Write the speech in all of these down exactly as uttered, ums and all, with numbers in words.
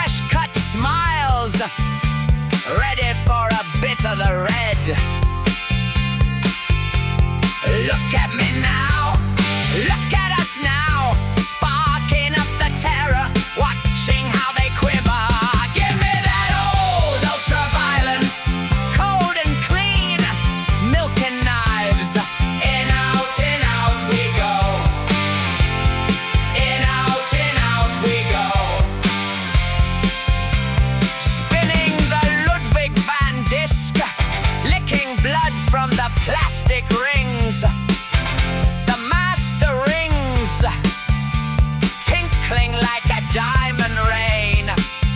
fresh cut smiles, ready for a bit of the red. Look at me now, look at us now, sparking up the terror, watching how they quiver. Give me that old ultra-violence, cold and clean, milk and knives. In, out, in, out we go. In, out, in, out we go. Spinning the Ludwig van Disc, licking blood from the plastic rings. The master rings, tinkling like a diamond rain.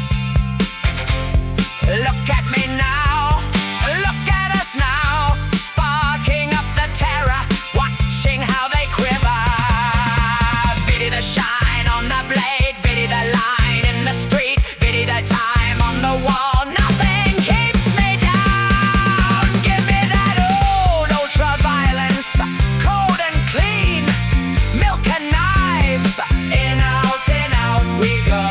Look at me now, look at us now, sparking up the terror, watching how they quiver. Vidi the shine on the blade, vidi the line in the street, vidi the time on the wall. Nothing keeps me down. Give me that old ultra-violence, cold and clean, milk and knives. In, out, in, out we go.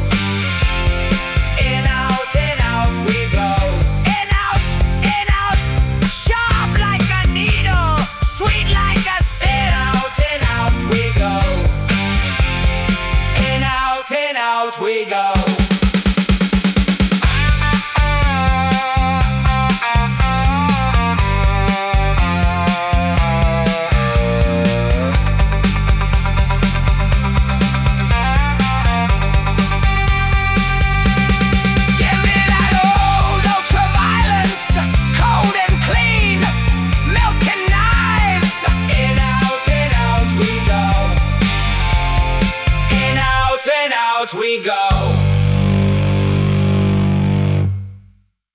In, out, in, out we go. In, out, in, out, sharp like a needle, sweet like a sin. Out, in, out we go. In, out, in, out we go.